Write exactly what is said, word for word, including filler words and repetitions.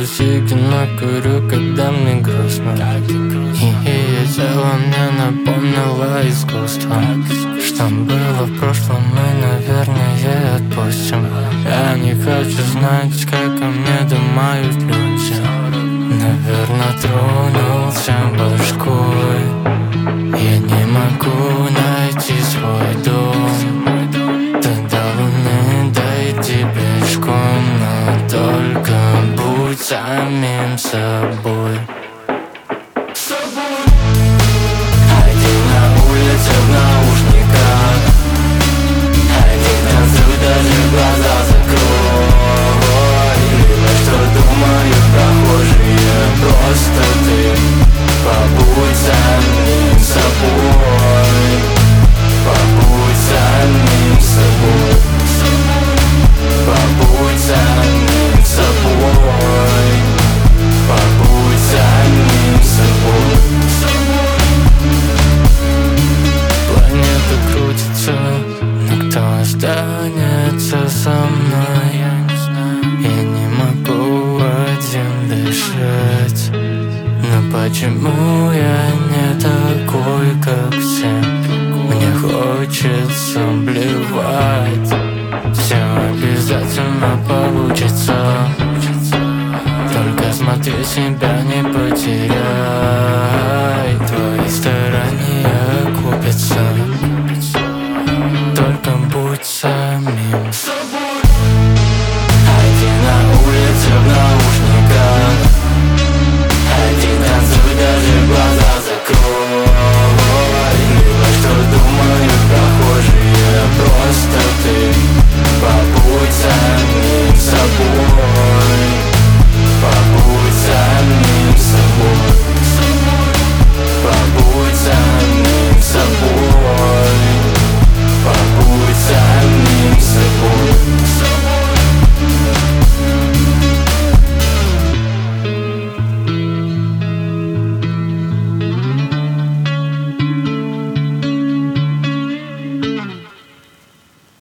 сиги накурю, когда мне грустно. И ее тело мне напомнило искусство. Что было в прошлом, мы, наверное, отпустим. Я не хочу знать, как о мне думают люди. Наверное, тронулся башкой. Я не могу найти свой дом. До луны дойти пешком, но только будь самим собой. Один на улице в наушниках, один танцуй, даже глаза закрой. Видно, что думают прохожие, просто ты побудь самим собой. Побудь самим собой. Побудь самим собой. Побудь самим собой. Планета крутится, но кто останется со мной? Я не могу один дышать. Но почему я не такой, как все? Мне хочется блевать. Все обязательно получится. Только смотри, себя не потеряй. Твои старания окупятся.